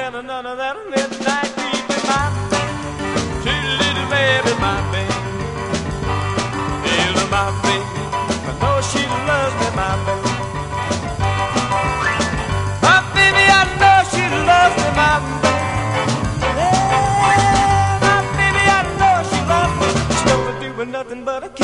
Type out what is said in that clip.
than another that midnight creep in my bed. Sweet little baby, my baby. Little my baby. I know she loves me, my baby. My baby, I know she loves me, my baby. Yeah, my baby, I know she loves me. She don't do nothing but a